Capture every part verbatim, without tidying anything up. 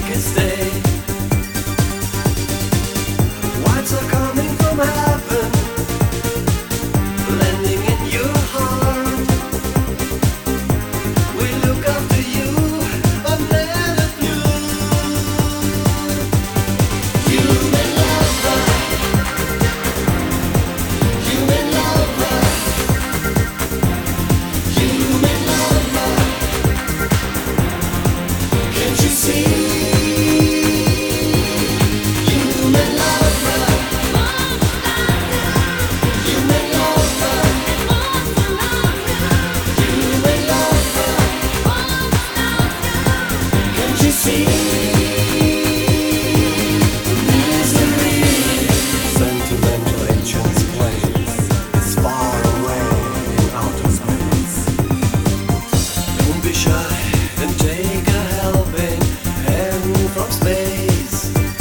can stay. Words are coming from heaven, landing in your heart. We look after you, but never knew. Human lover, human lover, human lover. Can't you see? Human lover, human lover, human lover. Can't you see? Misery. Sentimental agent's place is far away in outer space. Don't be shy and take a helping hand from space.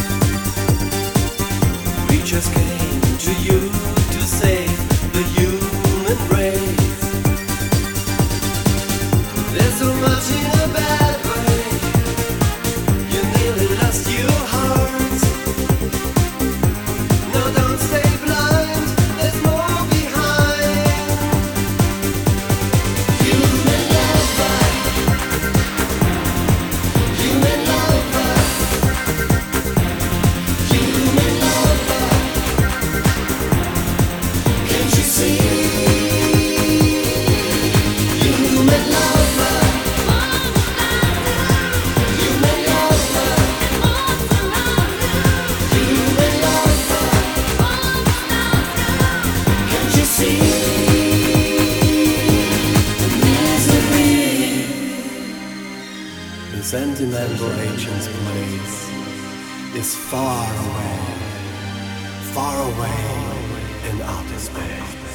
We just came to you to save the human race. There's so much in a bad way. You nearly lost your heart. No, don't stay blind. There's more behind. Human lover, human lover, human lover. Can't you see? Human lover, human lover, human lover. Can't you see? Misery. The sentimental agent's place is far away, far away in outer space.